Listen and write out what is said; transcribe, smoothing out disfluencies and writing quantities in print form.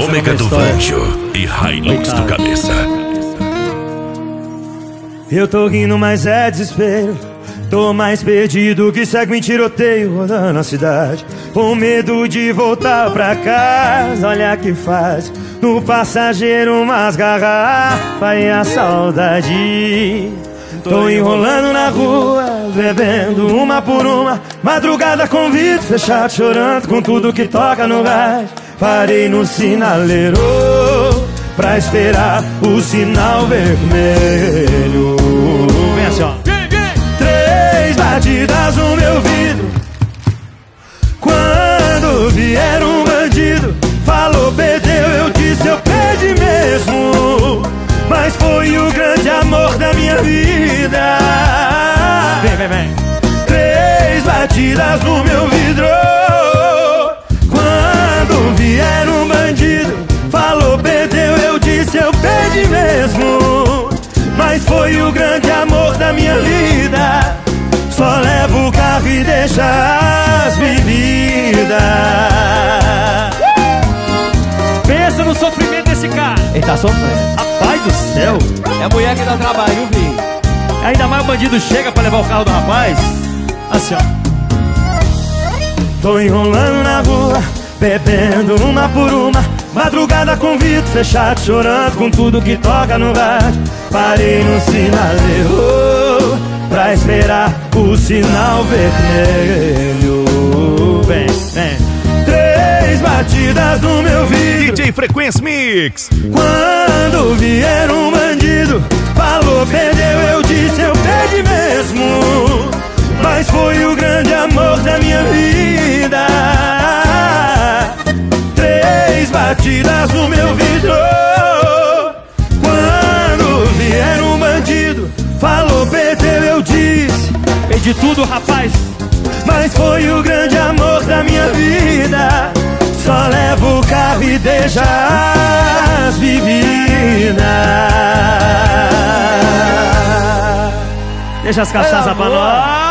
Ômega do Vancho e Hilux do Cabeça. Eu tô rindo, mas é desespero. Tô mais perdido que segue em tiroteio rodando a cidade, com medo de voltar pra casa. Olha que faz no passageiro umas garrafas e a saudade. Tô enrolando na rua, bebendo uma por uma, madrugada com vidro fechado, chorando com tudo que toca no rádio. Parei no sinaleiro pra esperar o sinal vermelho. Vem assim, ó. Três batidas no meu vidro. Quando vier um bandido, falou perdeu, eu disse eu perdi mesmo. Mas foi o grande amor da minha vida. Vem. Três batidas no meu vidro. Quando vier um bandido, falou perdeu, eu disse eu perdi mesmo. Mas foi o grande amor da minha vida. Só levo o carro e deixa as bebidas. Pensa no sofrimento desse cara. Ele tá sofrendo. Rapaz do céu. É a mulher que dá trabalho, viu, filho? Ainda mais o bandido chega pra levar o carro do rapaz. Assim, ó. Tô enrolando na rua, bebendo uma por uma, madrugada com vidro fechado, chorando com tudo que toca no rádio. Parei no sinaleiro pra esperar o sinal vermelho. Vem. Três batidas no meu vidro. DJ Frequência Mix. Quando vier um bandido, falou perdeu, eu disse eu perdi mesmo. Mas foi o grande amor da minha vida. Três batidas no meu vidro. Quando vier um bandido, falou perdeu, eu disse Perdi tudo, rapaz. mas foi o grande amor da minha vida. Só levo o carro e deixa as bebidas. Deixa as cachaças pra nós.